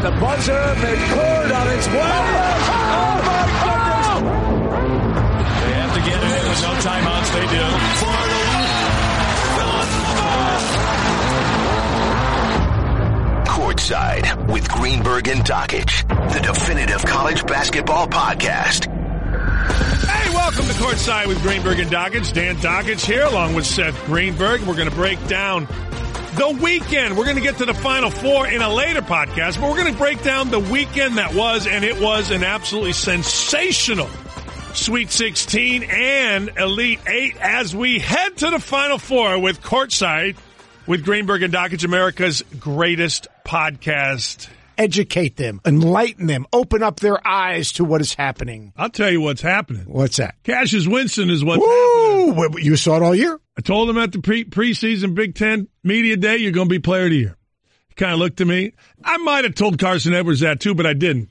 at the buzzer. McCord on its way. Oh, my goodness. They have to get it in with no timeouts. They do. Courtside with Greenberg and Dockich, the definitive college basketball podcast. Hey, welcome to Courtside with Greenberg and Dockich. Dan Dockich here along with Seth Greenberg. We're going to break down the weekend. We're going to get to the Final Four in a later podcast, but we're going to break down the weekend that was, and it was an absolutely sensational Sweet 16 and Elite 8 as we head to the Final Four with Courtside with Greenberg and Dockich, America's greatest podcast. Educate them, enlighten them, open up their eyes to what is happening. I'll tell you what's happening. What's that? Cassius Winston is what's happening. You saw it all year? I told him at the preseason Big Ten Media Day, you're going to be Player of the Year. He kind of looked at me. I might have told Carson Edwards that too, but I didn't.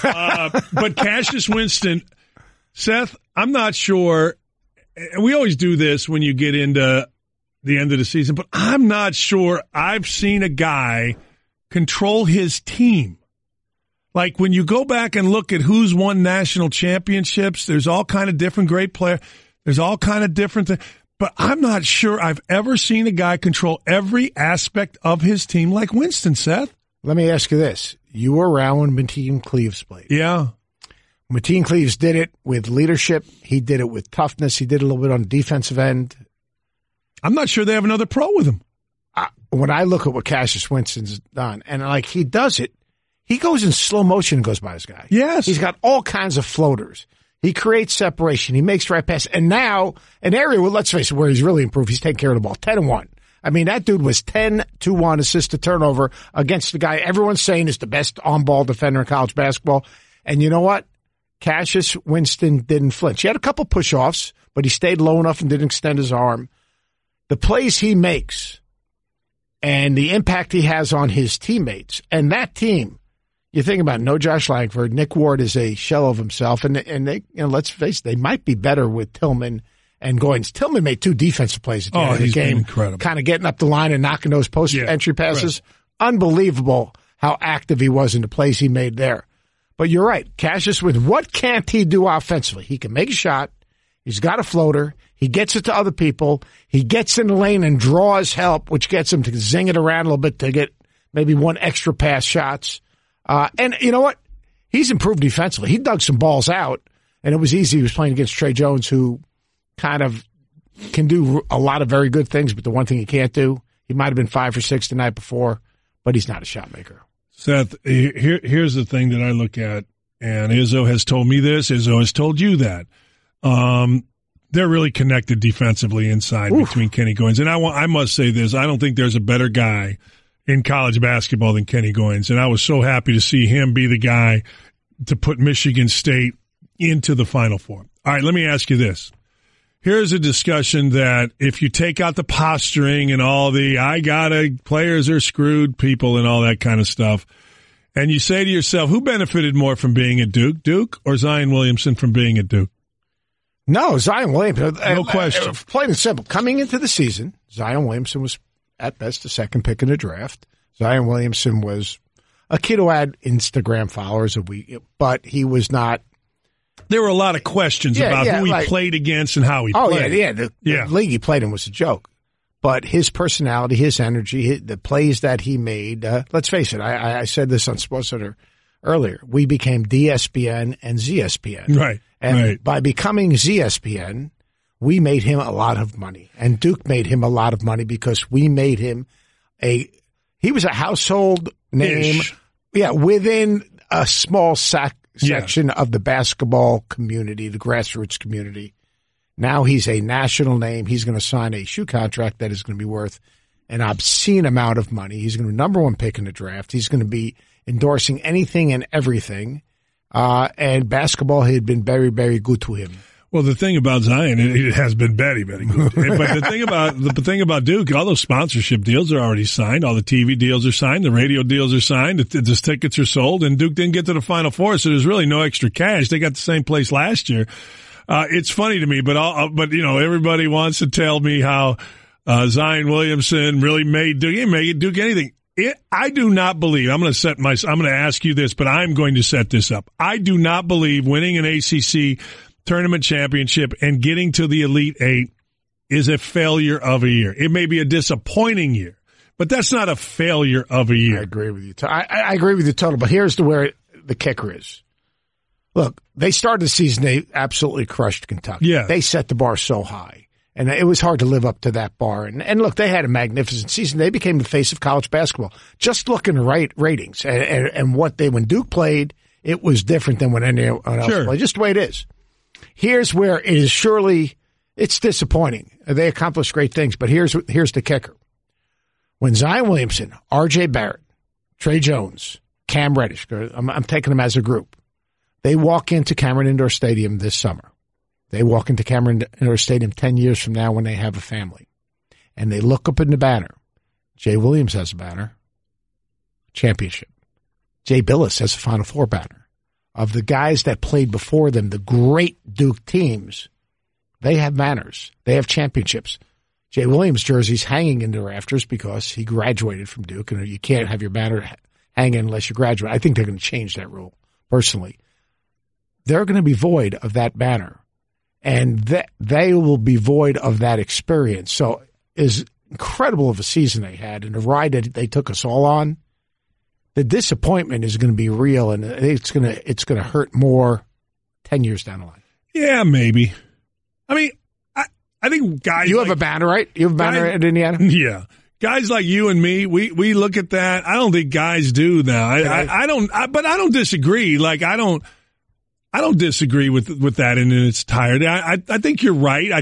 But Cassius Winston, Seth, I'm not sure. We always do this when you get into the end of the season, but I'm not sure I've seen a guy control his team. Like when you go back and look at who's won national championships, there's all kind of different great players. There's all kind of different things. But I'm not sure I've ever seen a guy control every aspect of his team like Winston, Seth. Let me ask you this. You were around when Mateen Cleaves played. Yeah. Mateen Cleaves did it with leadership. He did it with toughness. He did a little bit on the defensive end. I'm not sure they have another pro with him. When I look at what Cassius Winston's done, and like he does it, he goes in slow motion and goes by his guy. Yes. He's got all kinds of floaters. He creates separation. He makes right pass. And now, an area where, let's face it, where he's really improved, he's taking care of the ball. 10-1. I mean, that dude was 10-1 assist to turnover against the guy everyone's saying is the best on-ball defender in college basketball. And you know what? Cassius Winston didn't flinch. He had a couple push-offs, but he stayed low enough and didn't extend his arm. The plays he makes and the impact he has on his teammates and that team, you think about it, no Josh Langford. Nick Ward is a shell of himself, and they, let's face it, they might be better with Tillman and Goins. Tillman made 2 defensive plays at the end of the game, incredible. Kind of getting up the line and knocking those post entry passes. Right. Unbelievable how active he was in the plays he made there. But you're right, Cassius Winston. What can't he do offensively? He can make a shot. He's got a floater. He gets it to other people. He gets in the lane and draws help, which gets him to zing it around a little bit to get maybe 1 extra pass shots. And you know what? He's improved defensively. He dug some balls out, and it was easy. He was playing against Trey Jones, who kind of can do a lot of very good things, but the one thing he can't do, he might have been 5 for 6 the night before, but he's not a shot maker. Seth, here's the thing that I look at, and Izzo has told me this. Izzo has told you that. They're really connected defensively inside between Kenny Goins. And I must say this. I don't think there's a better guy in college basketball than Kenny Goins. And I was so happy to see him be the guy to put Michigan State into the Final Four. All right, let me ask you this. Here's a discussion that if you take out the posturing and all the players are screwed people and all that kind of stuff, and you say to yourself, who benefited more from being at Duke or Zion Williamson from being at Duke? No, Zion Williamson. No question. Plain and simple. Coming into the season, Zion Williamson was at best the second pick in the draft. Zion Williamson was a kid who had Instagram followers but he was not. There were a lot of questions about who he played against and how he played. The league he played in was a joke. But his personality, his energy, the plays that he made, let's face it, I said this on SportsCenter earlier. We became DSPN and ZSPN. Right. And by becoming ZSPN, we made him a lot of money. And Duke made him a lot of money because we made him he was a household name. Yeah, within a small section of the basketball community, the grassroots community. Now he's a national name. He's going to sign a shoe contract that is going to be worth an obscene amount of money. He's going to be number 1 pick in the draft. He's going to be endorsing anything and everything. And basketball had been very, very good to him. Well, the thing about Zion, it has been very, very good. But the thing about Duke, all those sponsorship deals are already signed. All the TV deals are signed. The radio deals are signed. The tickets are sold. And Duke didn't get to the Final Four, so there's really no extra cash. They got the same place last year. It's funny to me, but everybody wants to tell me how Zion Williamson really made Duke. He didn't make Duke anything. I do not believe, I'm going to ask you this, but I'm going to set this up. I do not believe winning an ACC tournament championship and getting to the Elite Eight is a failure of a year. It may be a disappointing year, but that's not a failure of a year. I agree with you. I agree with you totally, but here's where the kicker is. Look, they started the season, they absolutely crushed Kentucky. Yeah. They set the bar so high, and it was hard to live up to that bar. And look, they had a magnificent season. They became the face of college basketball. Just looking at ratings and what when Duke played, it was different than when anyone else played. Just the way it is. Here's where it is it's disappointing. They accomplished great things, but here's the kicker. When Zion Williamson, R.J. Barrett, Trey Jones, Cam Reddish, I'm taking them as a group, they walk into Cameron Indoor Stadium this summer. They walk into Cameron Indoor Stadium 10 years from now when they have a family. And they look up in the banner. Jay Williams has a banner. Championship. Jay Billis has a Final Four banner. Of the guys that played before them, the great Duke teams, they have banners. They have championships. Jay Williams' jersey's hanging in the rafters because he graduated from Duke, and you can't have your banner hanging unless you graduate. I think they're going to change that rule, personally. They're going to be void of that banner, and they will be void of that experience. So as incredible of a season they had and the ride that they took us all on, the disappointment is going to be real, and it's going to hurt more 10 years down the line. Yeah, maybe. I mean, I think guys. You have a banner, right? You have a banner at Indiana? Yeah. Guys like you and me, we look at that. I don't think guys do now. But I don't disagree. Like, I don't disagree with that in its entirety. I think you're right.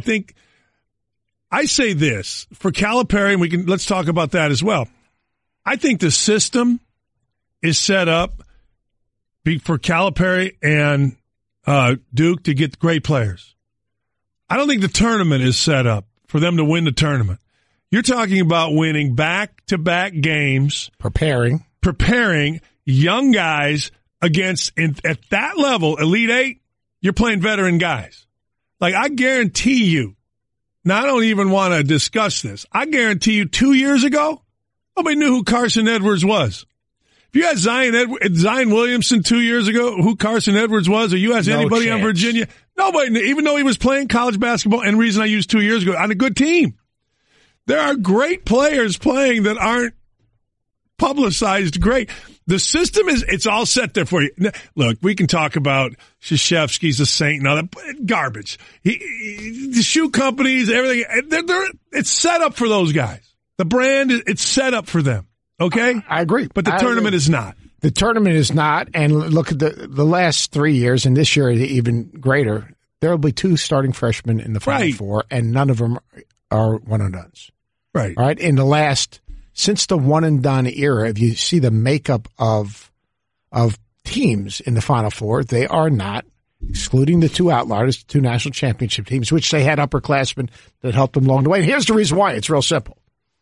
I say this for Calipari, and let's talk about that as well. I think the system is set up for Calipari and Duke to get great players. I don't think the tournament is set up for them to win the tournament. You're talking about winning back-to-back games. Preparing young guys against, at that level, Elite Eight, you're playing veteran guys. Like, I guarantee you, now I don't even want to discuss this, I guarantee you 2 years ago, nobody knew who Carson Edwards was. If you asked Zion Williamson 2 years ago who Carson Edwards was, or you asked anybody on Virginia, nobody knew, even though he was playing college basketball, and the reason I used 2 years ago, on a good team. There are great players playing that aren't publicized great. The system it's all set there for you. Look, we can talk about Krzyzewski's a saint and all that garbage. The shoe companies, everything, it's set up for those guys. The brand, it's set up for them. Okay? I agree. But the tournament is not. The tournament is not, and look at the last 3 years, and this year even greater, there will be 2 starting freshmen in the Final Four, and none of them are one-and-dones. Right. All right? Since the one-and-done era, if you see the makeup of teams in the Final Four, they are not, excluding the 2 outliers, 2 national championship teams, which they had upperclassmen that helped them along the way. And here's the reason why. It's real simple.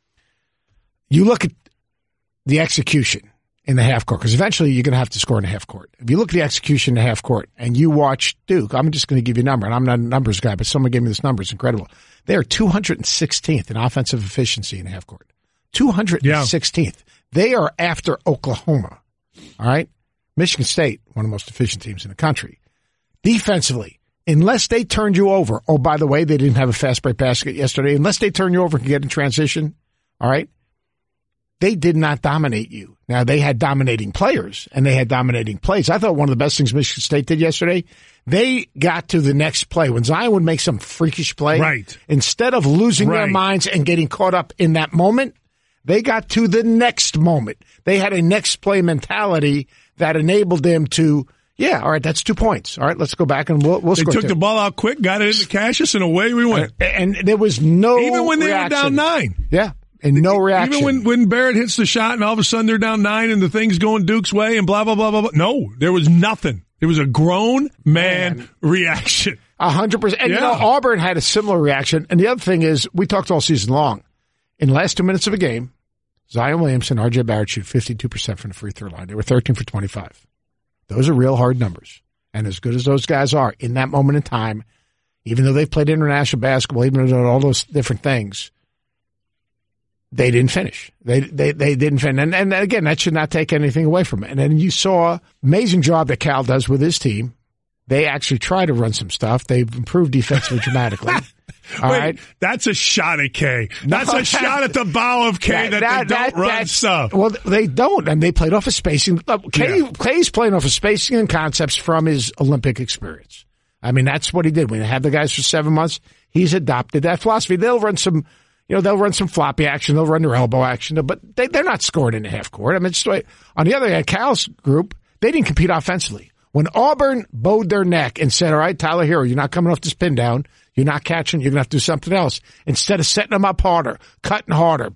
You look at the execution in the half court, because eventually you're going to have to score in the half court. If you look at the execution in the half court and you watch Duke, I'm just going to give you a number, and I'm not a numbers guy, but someone gave me this number. It's incredible. They are 216th in offensive efficiency in the half court. 216th. Yeah. They are after Oklahoma. All right? Michigan State, one of the most efficient teams in the country. Defensively, unless they turned you over, oh, by the way, they didn't have a fast break basket yesterday, unless they turn you over and can get in transition, all right? They did not dominate you. Now, they had dominating players, and they had dominating plays. I thought one of the best things Michigan State did yesterday, they got to the next play. When Zion would make some freakish play, right, instead of losing their minds and getting caught up in that moment, they got to the next moment. They had a next play mentality that enabled them to, yeah, all right, that's 2 points. All right, let's go back and we'll score. They took the ball out quick, got it into Cassius, and away we went. And there was no even when they reaction. were down 9. Yeah. And no reaction. Even when Barrett hits the shot and all of a sudden they're down 9 and the thing's going Duke's way and blah, blah, blah, blah, blah. No, there was nothing. It was a grown man reaction. 100%. And you know, Auburn had a similar reaction. And the other thing is, we talked all season long. In the last 2 minutes of a game, Zion Williamson and R.J. Barrett shoot 52% from the free throw line. They were 13 for 25. Those are real hard numbers. And as good as those guys are in that moment in time, even though they've played international basketball, even though all those different things, they didn't finish. They didn't finish. And again, that should not take anything away from it. And then you saw amazing job that Cal does with his team. They actually try to run some stuff. They've improved defensively dramatically. All right. That's a shot at K. That's a shot at the bow of K that they don't run stuff. Well, they don't, and they played off of spacing. K's playing off of spacing and concepts from his Olympic experience. I mean, that's what he did. When they had the guys for 7 months, he's adopted that philosophy. They'll run some floppy action. They'll run their elbow action, but they're not scoring in the half court. I mean, on the other hand, Cal's group, they didn't compete offensively. When Auburn bowed their neck and said, all right, Tyler Hero, you're not coming off this pin down. You're not catching. You're going to have to do something else. Instead of setting them up harder, cutting harder,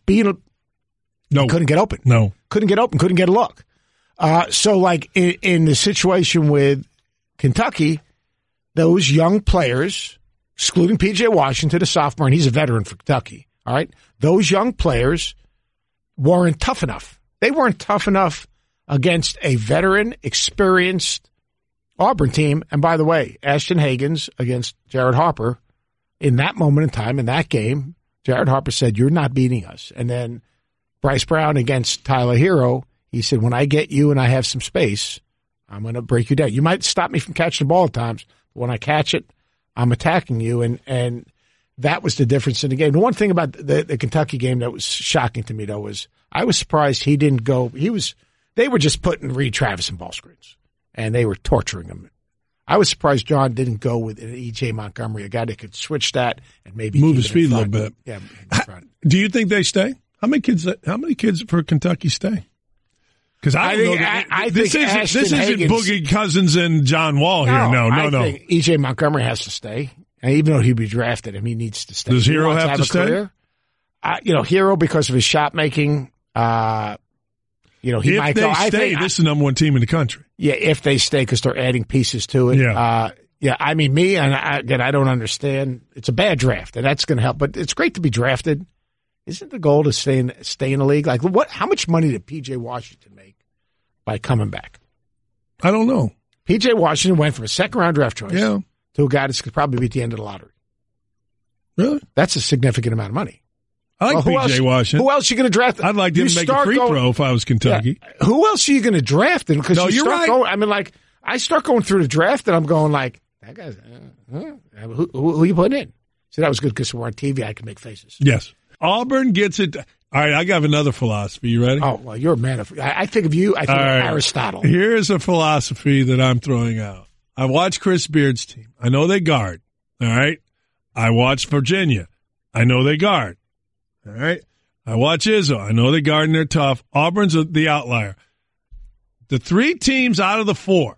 couldn't get open. No. Couldn't get open. Couldn't get a look. So like in the situation with Kentucky, those young players, excluding P.J. Washington, a sophomore, and he's a veteran for Kentucky, all right? Those young players weren't tough enough. They weren't tough enough against a veteran, experienced Auburn team. And by the way, Ashton Hagans against Jared Harper, in that moment in time, in that game, Jared Harper said, you're not beating us. And then Bryce Brown against Tyler Hero, he said, when I get you and I have some space, I'm going to break you down. You might stop me from catching the ball at times, but when I catch it, I'm attacking you. And that was the difference in the game. The one thing about the Kentucky game that was shocking to me, though, was I was surprised he didn't go. They were just putting Reed Travis in ball screens, and they were torturing him. I was surprised John didn't go with an E.J. Montgomery, a guy that could switch that and maybe move his feet a little bit. Yeah. Do you think they stay? How many kids for Kentucky stay? Because I think this isn't Boogie Cousins and John Wall here. No. I think E.J. Montgomery has to stay. And even though he'd be drafted, he needs to stay. Does Hero have to stay? Hero, because of his shot making, he might go. If they stay, this is the number one team in the country. Yeah, if they stay, because they're adding pieces to it. Yeah. I mean, I don't understand. It's a bad draft, and that's going to help. But it's great to be drafted. Isn't the goal to stay in the league? Like, how much money did P.J. Washington make by coming back? I don't know. P.J. Washington went from a second-round draft choice to a guy that's could probably be at the end of the lottery. Really? That's a significant amount of money. I like P.J. Washington. Who else are you going to draft? I'd like him to make a free throw if I was Kentucky. Yeah. Who else are you going to draft? Because you're right. I start going through the draft, and I'm going like, that guy's, who are you putting in? So that was good because we're on TV. I can make faces. Yes. Auburn gets it. All right, I got another philosophy. You ready? Oh, well, you're a man of... I think of you, I think of Aristotle. Here's a philosophy that I'm throwing out. I watch Chris Beard's team. I know they guard. All right? I watch Virginia. I know they guard. All right? I watch Izzo. I know they guard and they're tough. Auburn's the outlier. The 3 teams out of the 4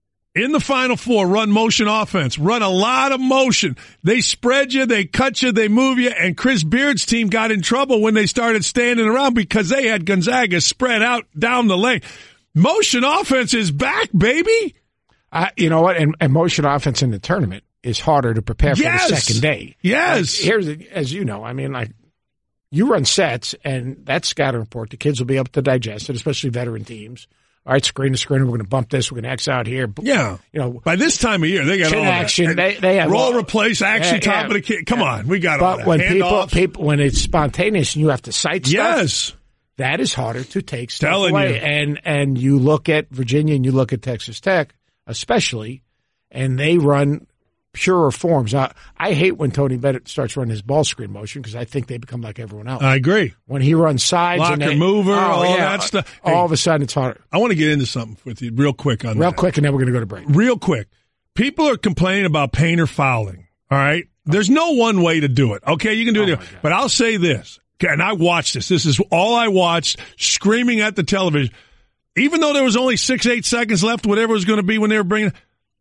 in the Final Four run motion offense, run a lot of motion. They spread you, they cut you, they move you, and Chris Beard's team got in trouble when they started standing around because they had Gonzaga spread out down the lane. Motion offense is back, baby. You know what? And motion offense in the tournament is harder to prepare for the second day. Yes. Here's, as you know, I mean, like, you run sets, and that scouting report, the kids will be able to digest it, especially veteran teams. All right, screen to screen, we're going to bump this, we're going to X out here. Yeah. By this time of year, they got all action. that. They have roll, replace, action, top of the kid. Come on, we got all that. But when it's spontaneous and you have to cite stuff, that is harder to take stuff away. And you look at Virginia and you look at Texas Tech, especially, and they run purer forms. I hate when Tony Bennett starts running his ball screen motion because I think they become like everyone else. I agree. When he runs sides, locker mover, all that stuff. All of a sudden, it's harder. I want to get into something with you real quick on that. Real quick, and then we're going to go to break. Real quick. People are complaining about Painter fouling, all right? There's no one way to do it, okay? You can do it. But I'll say this, and I watched this. This is all I watched, screaming at the television. Even though there was only 6-8 seconds left, whatever it was going to be when they were bringing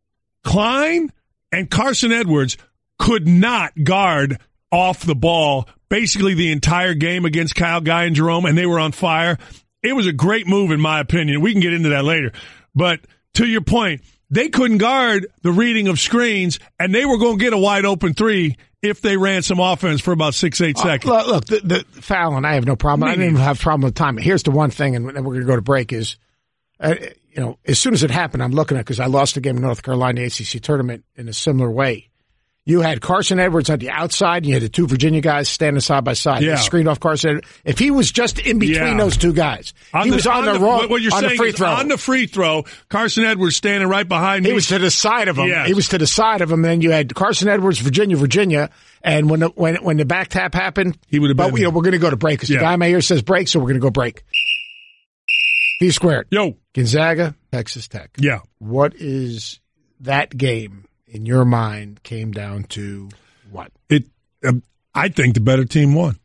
Klein and Carson Edwards could not guard off the ball basically the entire game against Kyle Guy and Jerome, and they were on fire. It was a great move, in my opinion. We can get into that later. But to your point, they couldn't guard the reading of screens, and they were going to get a wide-open 3 if they ran some offense for about 6-8 seconds. Look, the foul, and I have no problem. I didn't even have a problem with timing. Here's the one thing, and then we're going to go to break, is as soon as it happened, I'm looking at it because I lost a game in North Carolina ACC tournament in a similar way. You had Carson Edwards on the outside, and you had the two Virginia guys standing side by side. Yeah. They screened off Carson Edwards. If he was just in between those two guys, he was on the free throw. On the free throw, Carson Edwards standing right behind me. He was to the side of him. Yes. He was to the side of him. Then you had Carson Edwards, Virginia. And when the back tap happened, he would have been. But, we're going to go to break. Because the guy in my ear says break, so we're going to go break. D squared. Yo. Gonzaga, Texas Tech. Yeah. What is that game in your mind came down to what? I think the better team won.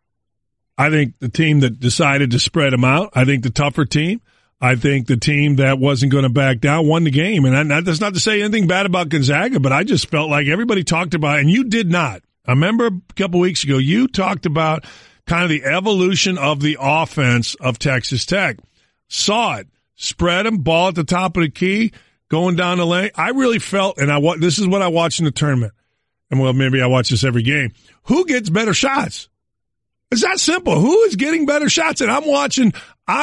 I think the team that decided to spread them out. I think the tougher team. I think the team that wasn't going to back down won the game. And that's not to say anything bad about Gonzaga, but I just felt like everybody talked about it, and you did not. I remember a couple weeks ago, you talked about kind of the evolution of the offense of Texas Tech. Saw it. Spread them, ball at the top of the key, going down the lane. I really felt, and this is what I watch in the tournament, and well, maybe I watch this every game. Who gets better shots? It's that simple. Who is getting better shots? And I'm watching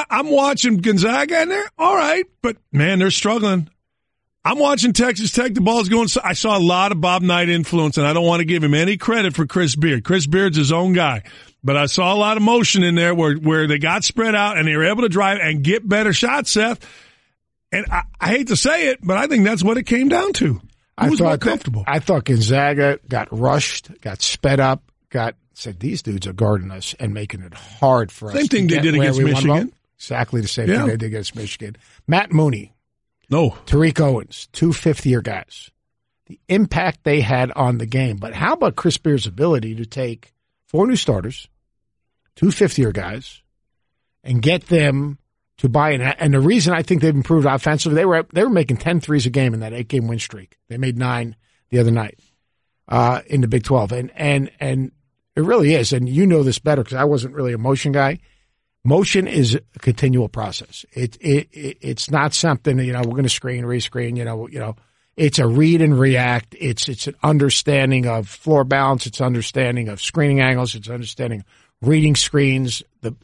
Gonzaga, and they're all right, but man, they're struggling. I'm watching Texas Tech. The ball's going. I saw a lot of Bob Knight influence, and I don't want to give him any credit for Chris Beard. Chris Beard's his own guy. But I saw a lot of motion in there where they got spread out and they were able to drive and get better shots, Seth. And I hate to say it, but I think that's what it came down to. Who was more comfortable? I thought Gonzaga got rushed, got sped up, said these dudes are guarding us and making it hard for us. Same thing they did against Michigan. Exactly the same thing they did against Michigan. Matt Mooney. No. Tariq Owens, two fifth-year guys. The impact they had on the game. But how about Chris Beard's ability to take 4 new starters, 2 fifth-year guys, and get them to buy in? And the reason I think they've improved offensively, they were making 10 threes a game in that 8-game win streak. They made 9 the other night in the Big 12. And it really is, and you know this better because I wasn't really a motion guy. Motion is a continual process. It's not something, we're going to screen, rescreen, it's a read and react. It's an understanding of floor balance. It's understanding of screening angles. It's understanding reading screens,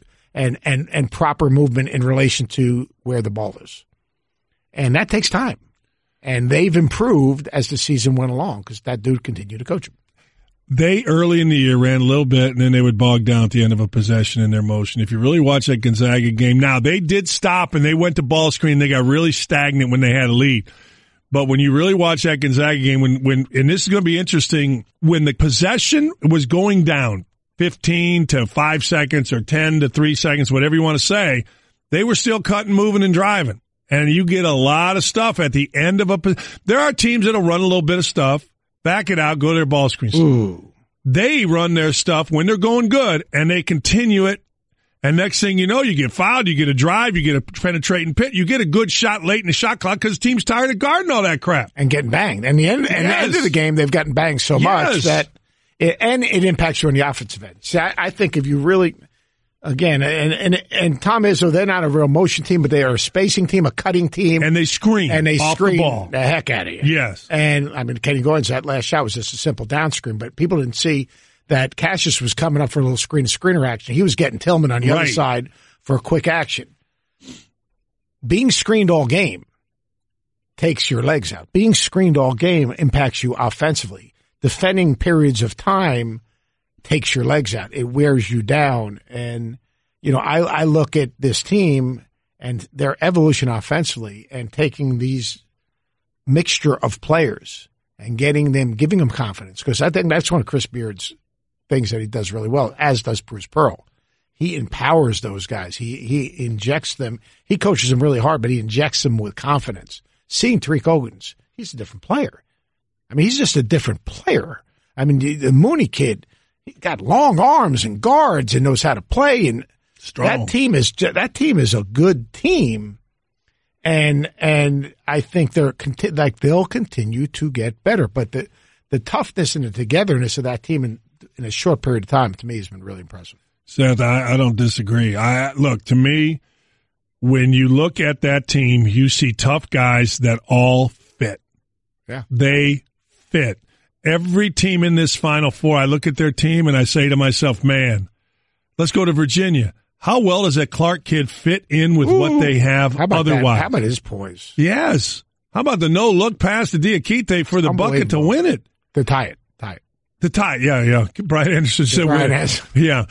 and proper movement in relation to where the ball is. And that takes time. And they've improved as the season went along because that dude continued to coach them. They, early in the year, ran a little bit, and then they would bog down at the end of a possession in their motion. If you really watch that Gonzaga game, now, they did stop, and they went to ball screen. They got really stagnant when they had a lead. But when you really watch that Gonzaga game, and this is going to be interesting, when the possession was going down 15 to 5 seconds or 10 to 3 seconds, whatever you want to say, they were still cutting, moving, and driving. And you get a lot of stuff at the end of there are teams that'll run a little bit of stuff, back it out, go to their ball screens. Ooh. They run their stuff when they're going good, and they continue it. And next thing you know, you get fouled, you get a drive, you get a penetrating pit, you get a good shot late in the shot clock because the team's tired of guarding all that crap. And getting banged. And the end of the game, they've gotten banged so much that it impacts you on the offensive end. See, I think if you really, again, and Tom Izzo, they're not a real motion team, but they are a spacing team, a cutting team. And they screen off the ball. The heck out of you. Yes. And, Kenny Goins, that last shot was just a simple down screen, but people didn't see that Cassius was coming up for a little screener action. He was getting Tillman on the other side for a quick action. Being screened all game takes your legs out. Being screened all game impacts you offensively. Defending periods of time takes your legs out. It wears you down. And, I look at this team and their evolution offensively and taking these mixture of players and giving them confidence. Because I think that's one of Chris Beard's things that he does really well, as does Bruce Pearl. He empowers those guys. He injects them. He coaches them really hard, but he injects them with confidence. Seeing Tariq Owens, he's a different player. He's just a different player. The Mooney kid, he got long arms and guards and knows how to play. And strong. That team is a good team. And I think they'll continue to get better. But the toughness and the togetherness of that team in a short period of time, to me, has been really impressive. Seth, I don't disagree. Look, to me, when you look at that team, you see tough guys that all fit. Yeah. They fit. Every team in this Final Four, I look at their team and I say to myself, man, let's go to Virginia. How well does that Clark kid fit in with what they have otherwise? How about his poise? Yes. How about the no-look pass to Diakite for the bucket to win it? To tie it. The tie, yeah. Brian Anderson said, Brian has. Yeah.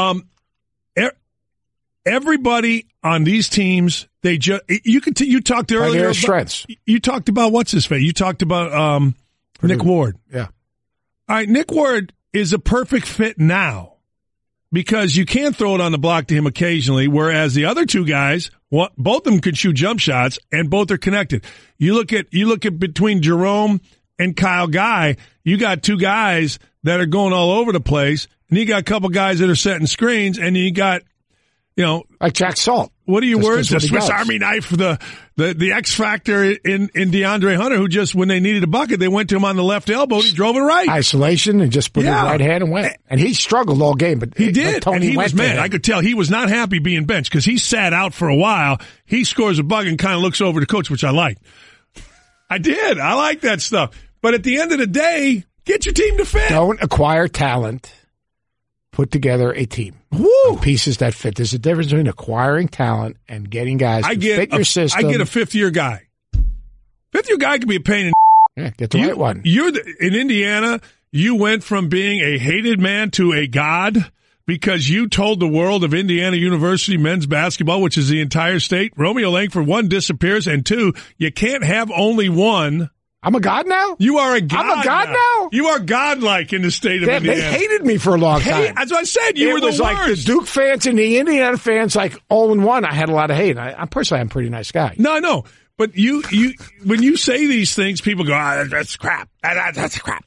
Everybody on these teams, they just you talked earlier their about strengths. You talked about what's his face. You talked about Nick Ward. Yeah. All right, Nick Ward is a perfect fit now because you can throw it on the block to him occasionally, whereas the other two guys, both of them could shoot jump shots, and both are connected. You look at between Jerome and Kyle Guy, you got two guys that are going all over the place, and you got a couple guys that are setting screens, and you got, like Jack Salt. What are your words? The Swiss does. Army knife, the X factor in DeAndre Hunter, who just, when they needed a bucket, they went to him on the left elbow and he drove it right. Isolation and just put his right hand and went. And he struggled all game, but he did. Tony and he went was mad. I could tell he was not happy being benched because he sat out for a while. He scores a bucket and kind of looks over to coach, which I liked. I did. I like that stuff. But at the end of the day, get your team to fit. Don't acquire talent. Put together a team. Of pieces that fit. There's a difference between acquiring talent and getting guys to fit your system. I get a fifth-year guy. Fifth-year guy can be a pain in the Yeah, get the right one. In Indiana, you went from being a hated man to a god because you told the world of Indiana University men's basketball, which is the entire state, Romeo Langford, one, disappears, and two, you can't have only one. I'm a god now? You are a god. I'm a god now? You are godlike in the state of Indiana. They hated me for a long time. That's what I said. You were the worst. It was like the Duke fans and the Indiana fans, like all in one. I had a lot of hate. I'm personally, I'm a pretty nice guy. No, I know. But you, when you say these things, people go, that's crap. That's crap.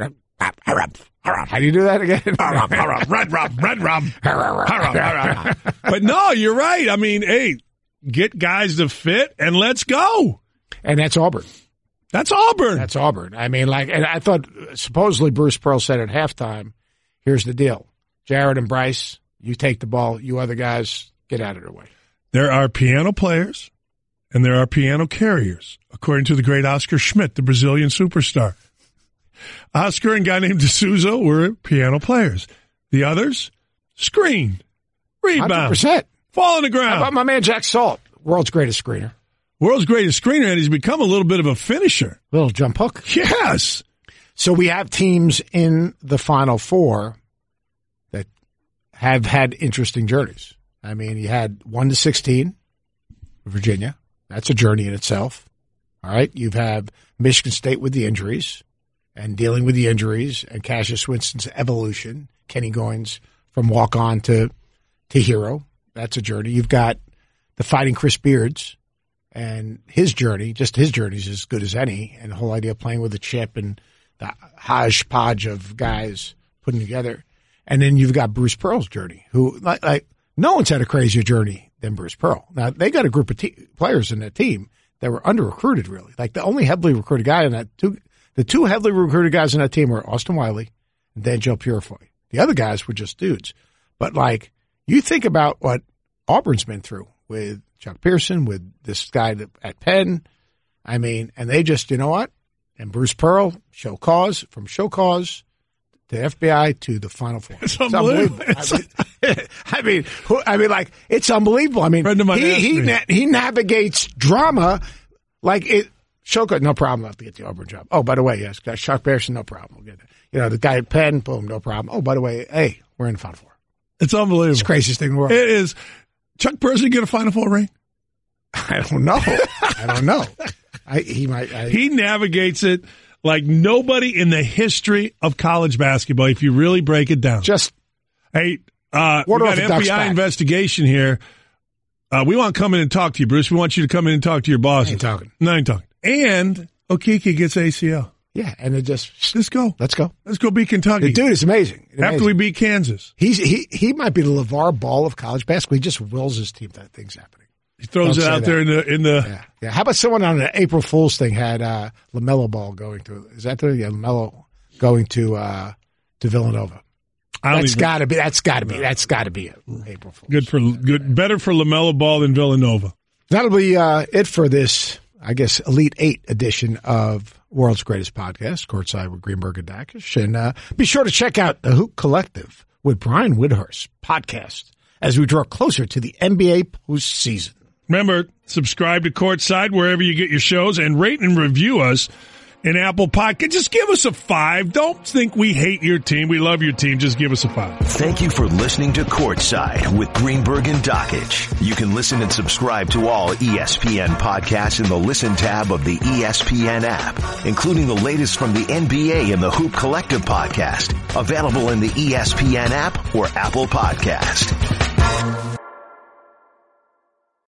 How do you do that again? Red rum. But no, you're right. I mean, hey, get guys to fit and let's go. And that's Auburn. That's Auburn. That's Auburn. I mean, and I thought supposedly Bruce Pearl said at halftime, here's the deal. Jared and Bryce, you take the ball. You other guys, get out of their way. There are piano players and there are piano carriers, according to the great Oscar Schmidt, the Brazilian superstar. Oscar and a guy named D'Souza were piano players. The others, screen, rebound, 100%. fall on the ground. How about my man Jack Salt, world's greatest screener? World's greatest screener, and he's become a little bit of a finisher. Little jump hook. Yes. So we have teams in the Final Four that have had interesting journeys. I mean, you had 1-16, Virginia. That's a journey in itself. All right. You've had Michigan State with the injuries and dealing with the injuries and Cassius Winston's evolution. Kenny Goins from walk-on to hero. That's a journey. You've got the Fighting Chris Beards. And his journey, just his journey is as good as any. And the whole idea of playing with a chip and the hodgepodge of guys putting together. And then you've got Bruce Pearl's journey, who like no one's had a crazier journey than Bruce Pearl. Now, they got a group of players in that team that were under-recruited, really. Like the only heavily recruited guy in that the two heavily recruited guys in that team were Austin Wiley and then Joe Purifoy. The other guys were just dudes. But like, you think about what Auburn's been through with Chuck Pearson, with this guy at Penn. I mean, and they just, you know what? And Bruce Pearl, show cause, from show cause to FBI to the Final Four. It's unbelievable. I mean, like, it's unbelievable. I mean, he navigates drama like it. Shoko, no problem. I have to get the Auburn job. Oh, by the way, yes, got Chuck Pearson, no problem. We'll get it. You know, the guy at Penn, boom, no problem. Oh, by the way, hey, we're in the Final Four. It's unbelievable. It's the craziest thing in the world. It is. Chuck Pearson get a Final Four ring? I don't know. He might. He navigates it like nobody in the history of college basketball, if you really break it down. Just, hey, we got an FBI investigation here. We want to come in and talk to you, Bruce. We want you to come in and talk to your boss. I ain't talking. No, I ain't talking. And Okeke gets ACL. Yeah, and it just let's go. Let's go. Let's go beat Kentucky. The dude is amazing. After we beat Kansas, he might be the LeVar Ball of college basketball. He just wills his team that thing's happening. He throws it out there in the. Yeah. How about someone on an April Fool's thing had LaMelo Ball going to? Is that LaMelo going to Villanova? That's got to be it. April Fool's. Better for LaMelo Ball than Villanova. That'll be it for this, I guess, Elite 8 edition of World's Greatest Podcast, courtside with Greenberg and Dakish. And be sure to check out the Hoop Collective with Brian Whithurst podcast as we draw closer to the NBA postseason. Remember, subscribe to Courtside wherever you get your shows and rate and review us. in Apple Podcast. Just give us a 5. Don't think we hate your team. We love your team. Just give us a 5. Thank you for listening to Courtside with Greenberg and Dockich. You can listen and subscribe to all ESPN podcasts in the Listen tab of the ESPN app, including the latest from the NBA and the Hoop Collective podcast, available in the ESPN app or Apple Podcast.